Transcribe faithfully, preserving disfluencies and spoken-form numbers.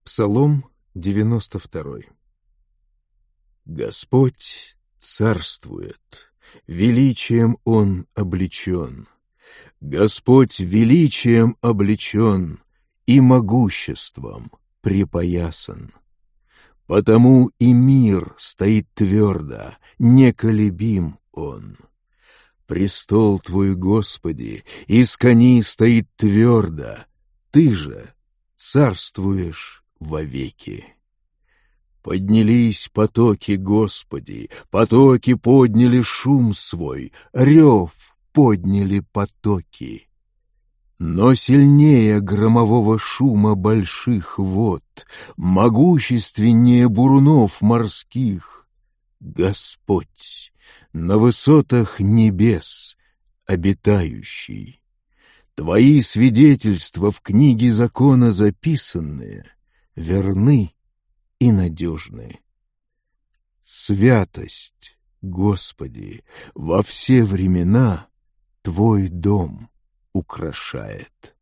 Псалом девяносто второй. Господь царствует, величием Он облечен. Господь величием облечен и могуществом припоясан. Потому и мир стоит твердо, неколебим Он. Престол Твой, Господи, из кони стоит твердо, Ты же царствуешь вовеки. Поднялись потоки, Господи, потоки подняли шум свой, рев подняли потоки. Но сильнее громового шума больших вод, могущественнее бурунов морских, Господь на высотах небес обитающий. Твои свидетельства в книге закона записанные верны и надежны. Святость, Господи, во все времена Твой дом украшает.